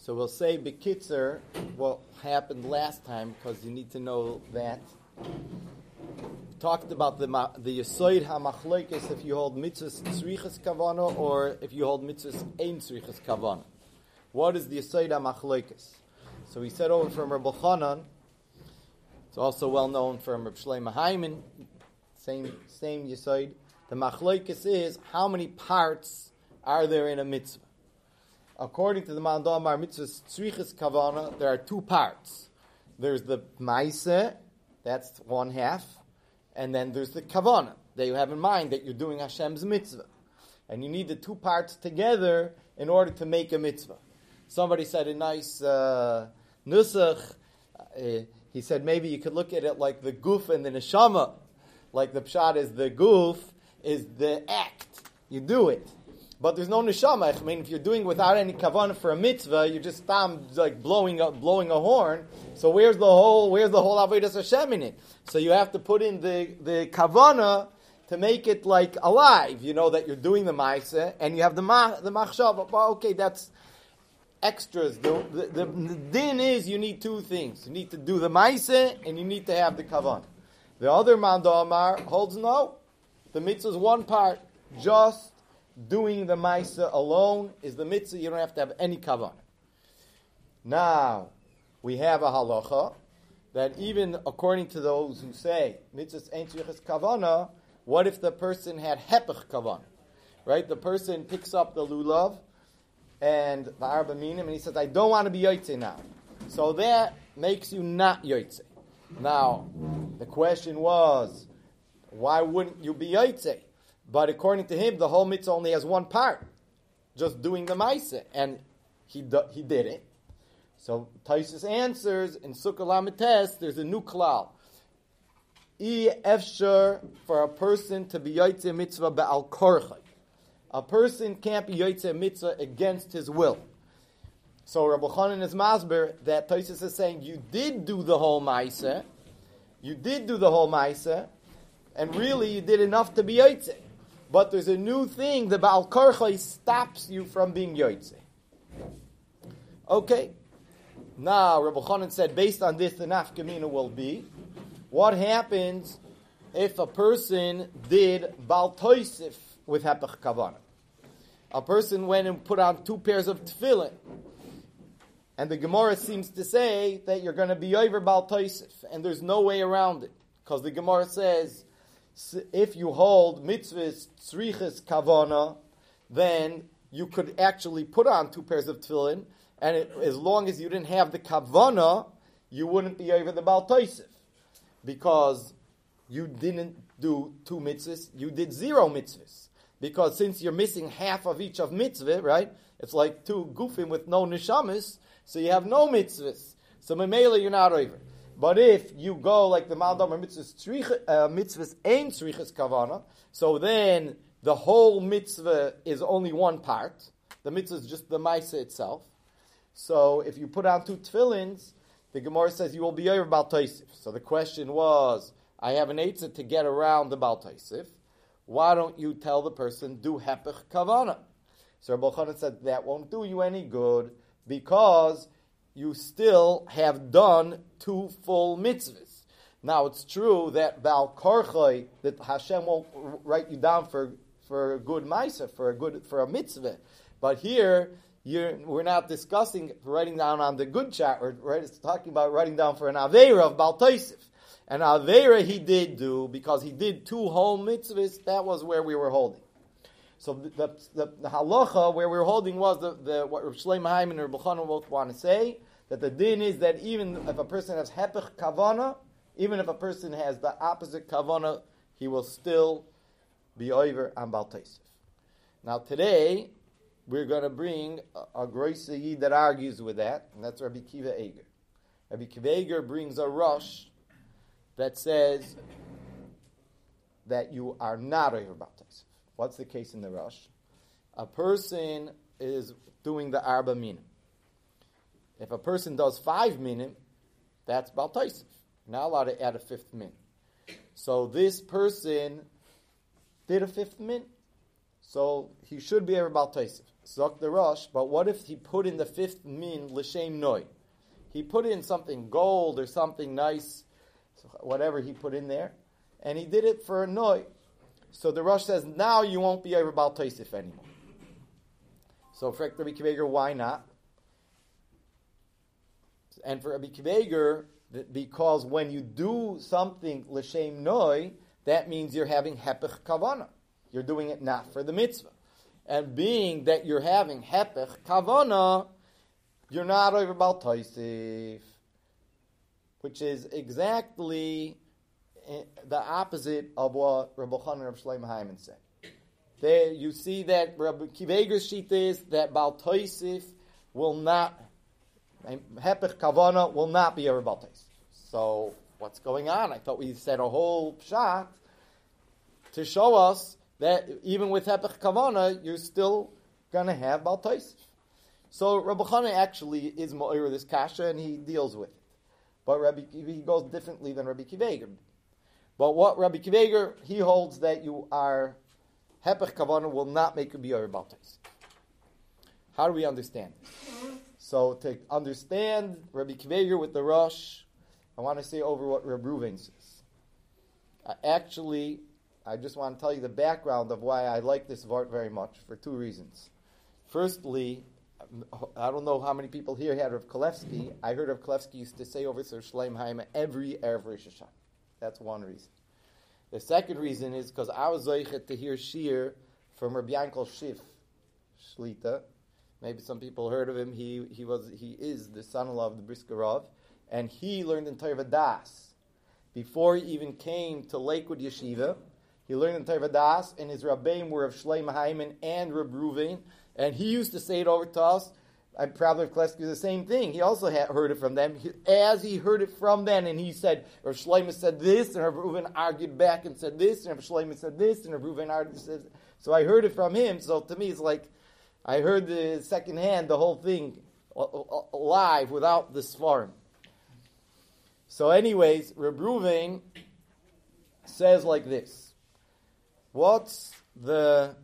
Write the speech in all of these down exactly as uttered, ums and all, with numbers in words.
So we'll say Bekitzer what happened last time, because you need to know that. We talked about the the Yesod HaMachloikes, if you hold mitzvahs tzrichas kavana or if you hold mitzvahs ein tzrichas kavana. What is the Yesod HaMachloikes? So we said over from Rabbi Chanan. It's also well known from Rabbi Shlomo Hyman. Same same Yesod. The Machloikes is how many parts are there in a mitzvah. According to the Mandamar Mitzvahs Tzrichas Kavana, there are two parts. There's the Maaseh, that's one half, and then there's the Kavana, that you have in mind that you're doing Hashem's mitzvah. And you need the two parts together in order to make a mitzvah. Somebody said a nice uh, nusach. Uh, he said maybe you could look at it like the guf and the neshama. Like the pshat is the guf is the act. You do it. But there's no neshama. I mean, if you're doing it without any kavanah for a mitzvah, you're just tam, like blowing a, blowing a horn. So where's the whole where's the whole avodas Hashem in it? So you have to put in the the kavanah to make it like alive. You know that you're doing the ma'aseh and you have the ma, the machshava. Well, okay, that's extras. The, the, the, the din is you need two things. You need to do the ma'aseh and you need to have the kavanah. The other Manda Amar holds no. The mitzvah is one part. Just doing the Maisa alone is the mitzvah. You don't have to have any kavanah. Now, we have a halacha that even according to those who say mitzvahs ain't tzrichas kavanah, what if the person had hepech kavanah? Right? The person picks up the lulav and the arba minim and he says, I don't want to be yotze now. So that makes you not yotze. Now, the question was, why wouldn't you be yotze? But according to him, the whole mitzvah only has one part, just doing the ma'aseh, and he do, he did it. So Taisus answers in Sukkah Lamites, there's a new klal. I efshar for a person to be yotze mitzvah be'al korchai. A person can't be yotze mitzvah against his will. So Rabbi Chanan is masber that Taisus is saying you did do the whole ma'aseh, you did do the whole ma'aseh, and really you did enough to be yotze. But there's a new thing, the Baal Korchai stops you from being Yotze. Okay. Now, Rabbi Chanan said, based on this, the nafkamina will be, what happens if a person did Baal Toisif with Hepech Kavanah? A person went and put on two pairs of tefillin. And the Gemara seems to say that you're going to be over Baal Toisif. And there's no way around it. Because the Gemara says, if you hold mitzvahs tzrichas kavana, then you could actually put on two pairs of tefillin, and it, as long as you didn't have the kavana, you wouldn't be over the Baal Toisif, because you didn't do two mitzvahs, you did zero mitzvahs. Because since you're missing half of each of mitzvah, right? It's like two gufim with no neshamis, so you have no mitzvahs. So memela you're not over. But if you go like the Maldamar mitzvahs, uh, mitzvahs ain tzrichas kavana, so then the whole mitzvah is only one part. The mitzvah is just the ma'aseh itself. So if you put on two tefillins, the Gemara says you will be over Baal Toisif. So the question was, I have an eitzah to get around the Baal Toisif. Why don't you tell the person, do hepech kavana? So Rabbi Chanan said, that won't do you any good, because you still have done two full mitzvahs. Now, it's true that Baal Korchai, that Hashem won't write you down for, for a good ma'aseh, for a good for a mitzvah. But here, you're, we're not discussing writing down on the good chart. We're right, it's talking about writing down for an Aveira of Baal Toisif. And Aveira he did do, because he did two whole mitzvahs, that was where we were holding. So the, the, the, the halacha where we were holding was the, the what Rav Shlomo Hyman and Rabbi Chanan both want to say, that the din is that even if a person has hepech kavana, even if a person has the opposite kavana, he will still be over on Baal Toisif. Now today, we're going to bring a, a Groise Yid that argues with that, and that's Rabbi Kiva Eger. Rabbi Kiva Eger brings a rush that says that you are not over Baal Toisif. What's the case in the rush? A person is doing the arba minim. If a person does five minim, that's Baal Toisif. Not allowed to add a fifth min. So this person did a fifth min, so he should be over Baal Toisif. Zok the Rosh, but what if he put in the fifth min l'shem noi? He put in something gold or something nice, whatever he put in there, and he did it for a noi. So the Rosh says, now you won't be over Baal Tosif anymore. So for Rabbi Akiva Eiger, why not? And for Rabbi Akiva Eiger, because when you do something l'shem noi, that means you're having hepech kavana. You're doing it not for the mitzvah. And being that you're having hepech kavana, you're not over Baal Tosif, which is exactly the opposite of what Rabbi Chanan and Rabbi Shlomo Hyman said. There you see that Rabbi Akiva Eiger's sheet is that Baal Tosif will not, hepech kavana will not be over Baal Tosif. So what's going on? I thought we said a whole shot to show us that even with hepech kavana, you're still going to have Baal Tosif. So Rabbi Chanan actually is mo'ir this kasha and he deals with it. But Rabbi he goes differently than Rabbi Akiva Eiger. But what Rabbi Akiva Eiger, he holds that you are, hepech kavana will not make you be over Baal Tosif. How do we understand this? So to understand Rabbi Akiva Eiger with the Rosh, I want to say over what Reb Reuven says. Uh, actually, I just want to tell you the background of why I like this vart very much, for two reasons. Firstly, I don't know how many people here had Rav Kalevsky. I heard Rav Kalevsky used to say over Sir Shleim Haim every Erev Rosh Hashanah. That's one reason. The second reason is because I was zeichet to hear shir from Rabbi Yankel Schiff Shlita. Maybe some people heard of him. He he was he is the son-in-law of the Brisker Rav, and he learned in Torah Das before he even came to Lakewood Yeshiva. He learned in Torah Das, and his rabbeim were of Shleim Hyman and Reb Reuven, and he used to say it over to us. I'm probably of Kleski the same thing. He also had heard it from them. He, as he heard it from them, and he said, Rav Shlomo said this, and Rav Reuven argued back and said this, and Rav Shlomo said this, and Rav Reuven argued said. So I heard it from him. So to me, it's like I heard the second hand, the whole thing live without the svarim. So, anyways, Rav Reuven says like this: what's the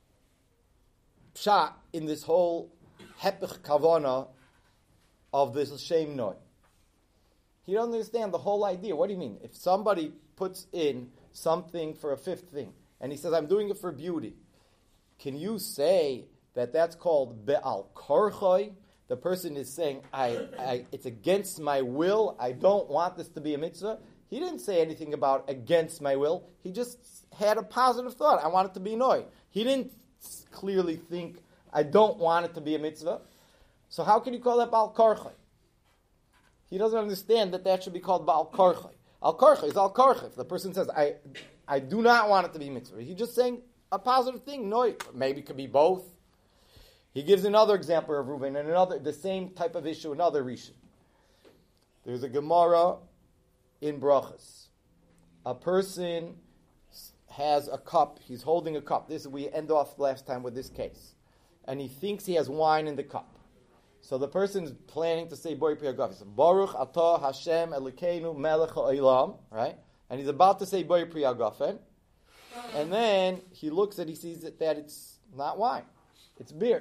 pshat in this whole hepech kavana of this shem noi? He doesn't understand the whole idea. What do you mean? If somebody puts in something for a fifth thing, and he says, I'm doing it for beauty, can you say that that's called be'al korchoi? The person is saying, I, I, it's against my will, I don't want this to be a mitzvah. He didn't say anything about against my will. He just had a positive thought. I want it to be noi. He didn't clearly think, I don't want it to be a mitzvah. So how can you call that Baal Karchai? He doesn't understand that that should be called Baal Karchai. Al Karchai is Al Karchai. If the person says, I I do not want it to be mitzvah, he's just saying a positive thing. No, maybe it could be both. He gives another example of Reuven and another the same type of issue, another Rishon. There's a Gemara in Brachas. A person has a cup. He's holding a cup. This we end off last time with this case. And he thinks he has wine in the cup. So the person is planning to say Bori Priyagav. He says, Baruch Atah Hashem Elokeinu Melech Ha'olam, right? And he's about to say Bori Priyagafen. And then he looks and he sees that, that it's not wine. It's beer.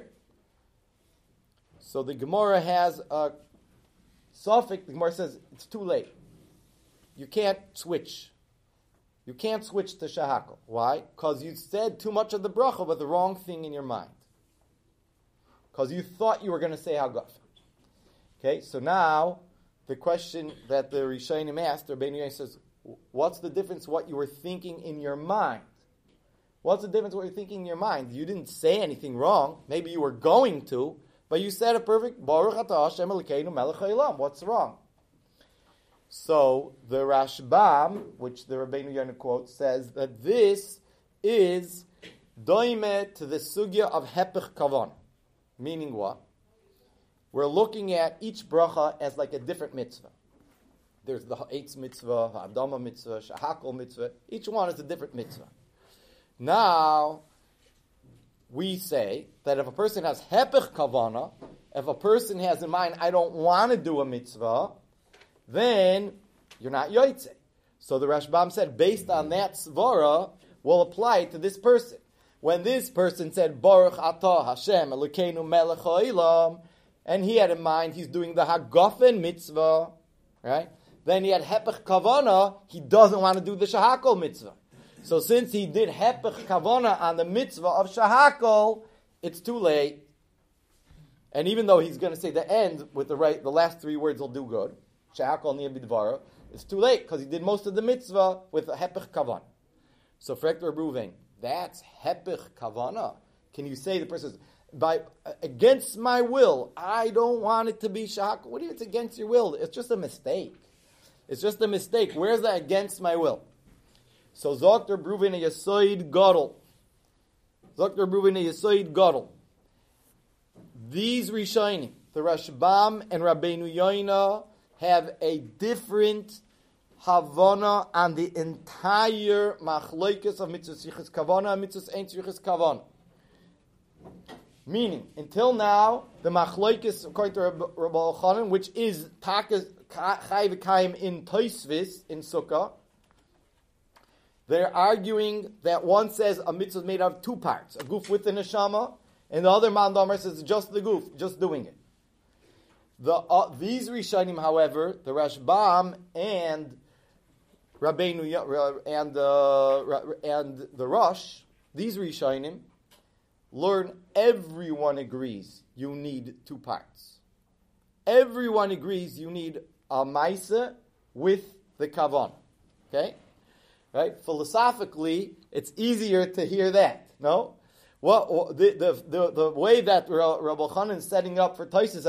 So the Gemara has a suffix. The Gemara says it's too late. You can't switch. You can't switch to shahakal. Why? Because you said too much of the bracha with the wrong thing in your mind. Because you thought you were going to say hagaf. Okay, so now the question that the Rishonim asked, the Rabbeinu Yonah says, what's the difference what you were thinking in your mind? What's the difference what you're thinking in your mind? You didn't say anything wrong. Maybe you were going to, but you said a perfect Baruch Atah Hashem Elokeinu Melech Ha'olam. What's wrong? So the Rashbam, which the Rabbeinu Yonah quotes, says that this is doime to the sugya of hepech kavan. Meaning what? We're looking at each bracha as like a different mitzvah. There's the Ha'etz mitzvah, Ha'adama mitzvah, Shahakol mitzvah. Each one is a different mitzvah. Now, we say that if a person has hepech kavana, if a person has in mind, I don't want to do a mitzvah, then you're not yoytze. So the Rashbam said, based on that svara, we'll apply it to this person. when this person said, Baruch Atah Hashem Elokeinu Melech Ha'olam, and he had in mind he's doing the Hagafen mitzvah, right? Then he had Hepech Kavana, he doesn't want to do the Shahakol mitzvah. So since he did Hepech Kavana on the mitzvah of Shahakol, it's too late. And even though he's going to say the end with the right, the last three words will do good, Shahakol Niyah B'Dvara, it's too late because he did most of the mitzvah with the Hepech Kavana. So Frekt Reb Ruvain, that's Hepech Kavana. Can you say the person says, by uh, against my will, I don't want it to be Shahakol? What do you mean it's against your will? It's just a mistake. It's just a mistake. Where's that against my will? So Zok Reb Ruvain a Yesoid Gadol. Zok Reb Ruvain a Yesoid Gadol. These Rishonim, the Rashbam and Rabbeinu Yoina, have a different Havana on the entire Machlokes of Mitzvah Tzrichas Kavana and Mitzvah Ein Tzrichas Kavana. Meaning, until now, the Machlokes, according to Rabbi Elchanan, which is Takas Chai V'Kayim in Tosfos, in Sukkah, they're arguing that one says a mitzvah is made out of two parts, a goof with the neshama, and the other Mandomer says just the goof, just doing it. The uh, These Rishonim, however, the Rashbam and Rabbeinu and uh, and the Rosh, these Rishonim learn everyone agrees you need two parts. Everyone agrees you need a Maisa with the Kavan. Okay? Right? Philosophically, it's easier to hear that. No? Well, the, the, the, the way that Rabbi Elchanan is setting up for Tosfos,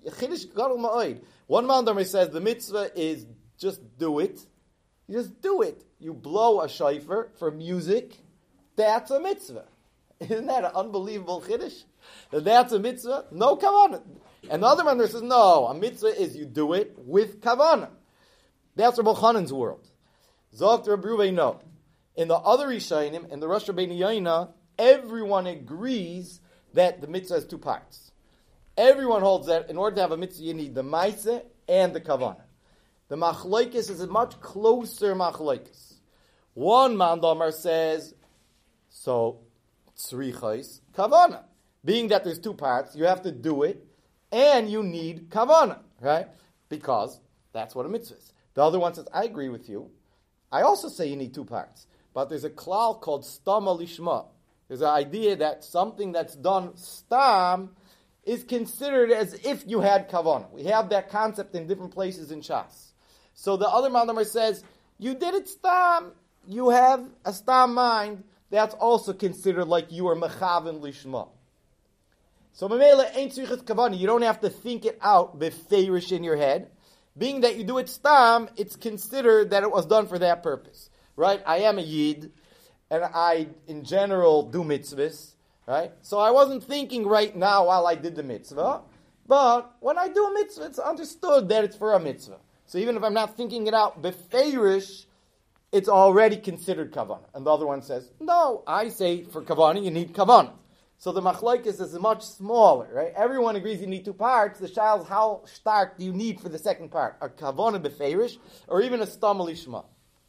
one Mandomer says the mitzvah is just do it. You just do it. You blow a shofar for music. That's a mitzvah. Isn't that an unbelievable chiddush? That that's a mitzvah? No kavanah. And the other Mandomer says, no, a mitzvah is you do it with kavanah. That's Rabbi Elchanan's world. Zok Reb Ruvain, no. In the other Rishonim, in the Rosh Rabbeinu Yoina, everyone agrees that the mitzvah has two parts. Everyone holds that in order to have a mitzvah, you need the maaseh and the kavanah. The machlokes is a much closer machlokes. One Mandomer says, so, tzrichos kavanah. Being that there's two parts, you have to do it, and you need kavanah, right? Because that's what a mitzvah is. The other one says, I agree with you. I also say you need two parts. But there's a klal called stama lishma. There's an idea that something that's done stam is considered as if you had kavanah. We have that concept in different places in Shas. So the other Mandomer says, you did it stam, you have a stam mind, that's also considered like you are mechaven lishma. So memela ain't tzrichas kavanah, you don't have to think it out befeirish in your head. Being that you do it stam, it's considered that it was done for that purpose. Right? I am a yid, and I, in general, do mitzvahs, right? So I wasn't thinking right now while I did the mitzvah, but when I do a mitzvah, it's understood that it's for a mitzvah. So even if I'm not thinking it out befeirish, it's already considered kavanah. And the other one says, no, I say for kavanah, you need kavanah. So the machlokes is much smaller, right? Everyone agrees you need two parts. The shal is how stark do you need for the second part? A kavanah befeirish, or even a stam lishma?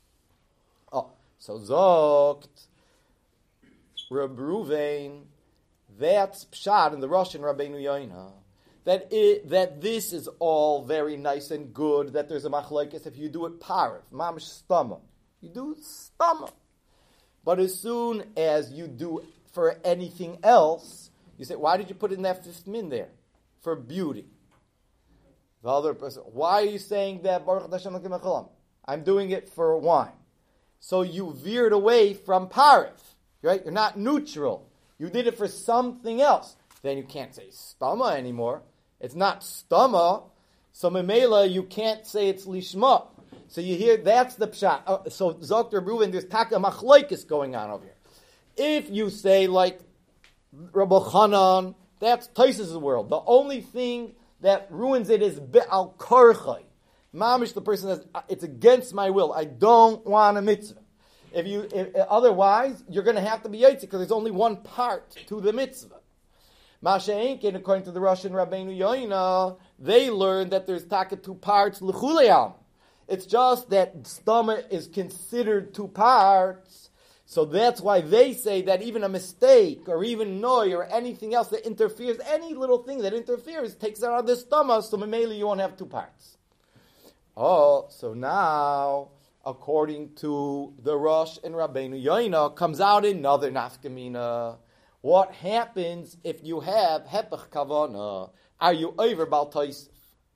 Oh, so zokt Reb Ruvain, that's pshat in the Rosh and Rabbeinu Yoina, that it, that this is all very nice and good, that there's a machlokes if you do it parv, mamish stama. You do stama. But as soon as you do for anything else, you say, why did you put in that fifth min there? For beauty. The other person, why are you saying that Baruch Hashem Elokeinu Melech Haolam? I'm doing it for wine. So you veered away from parv, right? You're not neutral. You did it for something else. Then you can't say stama anymore. It's not stama. So memela, you can't say it's lishma. So you hear, that's the pshat. Uh, so Zok Reb Ruvain, there's taka machlokes going on over here. If you say like Rabbi Elchanan, that's Tosfos' world. The only thing that ruins it is be'al korchai. Mamish, the person says, it's against my will. I don't want a mitzvah. If you, if, otherwise, you're going to have to be yaitzik because there's only one part to the mitzvah. Masha'enkin, according to the Russian Rabbeinu Yoina, they learned that there's taka two parts l'chuleam. It's just that stama is considered two parts. So that's why they say that even a mistake or even noy or anything else that interferes, any little thing that interferes, takes it out of the stomach, so maybe you won't have two parts. Oh, so now, according to the Rosh and Rabbeinu Yoina, comes out another nafkamina. What happens if you have hepech kavana? Are you over Bal Taisif?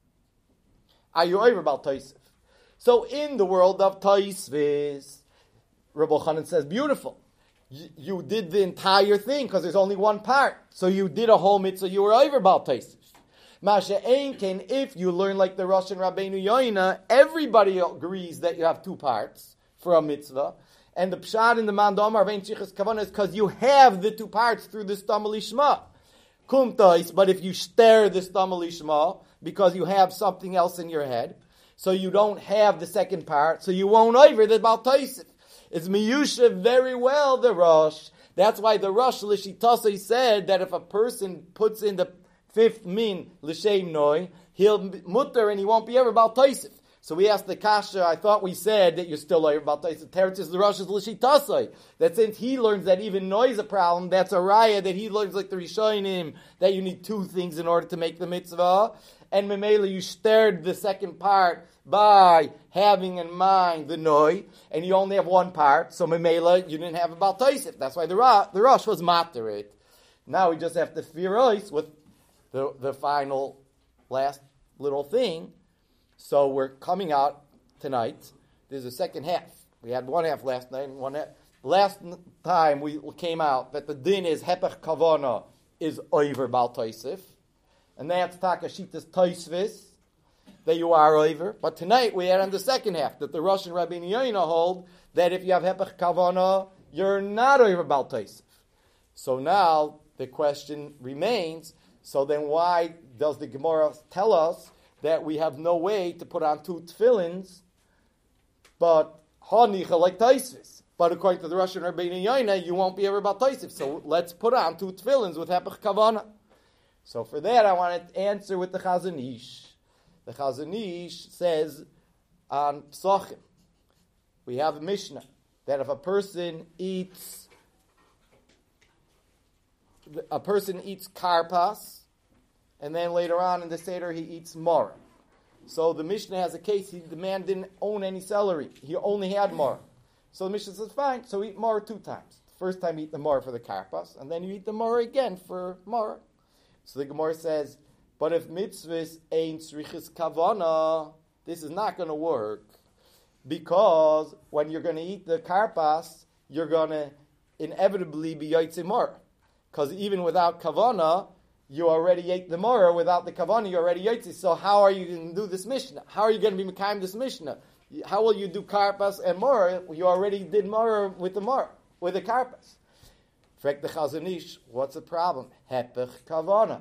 Are you over Bal Taisif? So in the world of Taisvis, Rabbi Chanan says, beautiful. You, you did the entire thing because there's only one part. So you did a whole mitzvah, you were over Bal Taisif. Masha Einken, if you learn like the Rosh and Rabbeinu Yoina, everybody agrees that you have two parts for a mitzvah. And the pshat in the Mandamar of Ein Shichas Kavanah is because you have the two parts through the Stam Lishma. Kum Tais, but if you stare the Stam Lishma, because you have something else in your head, so you don't have the second part, so you won't over the Bal Taisif. It's miyusha very well, the Rosh. That's why the Rosh Lishitasai said that if a person puts in the fifth min l'shem noi, he'll mutter and he won't be ever Bal Taisif. So we asked the Kasha, I thought we said that you're still ever Bal Taisif. Teretz is the Rosh Lishitasai. That since he learns that even noi is a problem, that's a raya that he learns like the Rishonim, that you need two things in order to make the mitzvah. And Memela, you stared the second part by having in mind the noi, and you only have one part, so Memela, you didn't have a Bal Taisif. That's why the, Ra, the Rosh was matter. Now we just have to fearois with the, the final, last little thing. So we're coming out tonight. There's a second half. We had one half last night and one half. Last time we came out that the din is hepech kavana is over Bal Taisif. And that's Takashitas Taisvis, that you are over. But tonight we had on the second half, that the Rosh and Rabbeinu Yoina hold that if you have Hepech Kavana, you're not over Bal Taisif. So now the question remains, so then why does the Gemara tell us that we have no way to put on two tefillins, but Hanicha like Taisvis? But according to the Rosh and Rabbeinu Yoina, you won't be over Bal Taisif. So let's put on two tefillins with Hepech Kavana. So for that, I want to answer with the Chazon Ish. The Chazon Ish says on Psachim, we have a Mishnah that if a person eats, a person eats karpas, and then later on in the Seder he eats mara. So the Mishnah has a case, he, the man didn't own any celery, he only had mara. So the Mishnah says, fine, so eat mara two times. The first time you eat the mara for the karpas, and then you eat the mara again for mara. So the Gemara says, but if mitzvahs ain't tzrichas kavana, this is not going to work. Because when you're going to eat the karpas, you're going to inevitably be yotzei mara. Because even without kavana, you already ate the mara. Without the kavana, you already yotzei. So how are you going to do this mishnah? How are you going to be mekayim this mishnah? How will you do karpas and mara? You already did mara with the mara, with the karpas. Frek the Chazon Ish, what's the problem? Hepech kavana.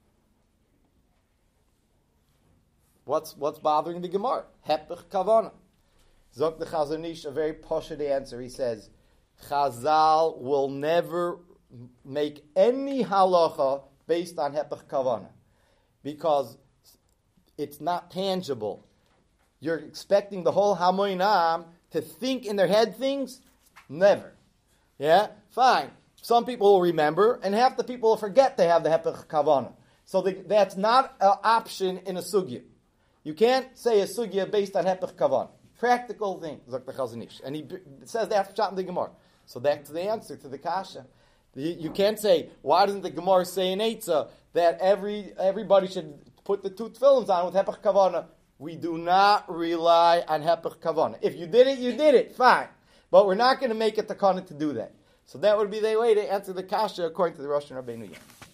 What's what's bothering the Gemara? Hepech kavana. Zok the Chazon Ish, a very poshut answer. He says, Chazal will never make any halacha based on hepech kavana because it's not tangible. You're expecting the whole Hamoinam to think in their head things? Never. Yeah? Fine. Some people will remember, and half the people will forget they have the hepech kavana. So the, that's not an option in a sugya. You can't say a sugya based on hepech kavana. Practical thing, Zok the Chazon Ish. And he b- says that's pshat in the Gemara. So that's the answer to the kasha. You, you can't say, why doesn't the Gemara say in Eitzah that every everybody should put the two tefillins on with hepech kavana? We do not rely on hepech kavana. If you did it, you did it, fine. But we're not going to make it takana to do that. So that would be the way to answer the kasha according to the Rosh and Rabbeinu Yoina.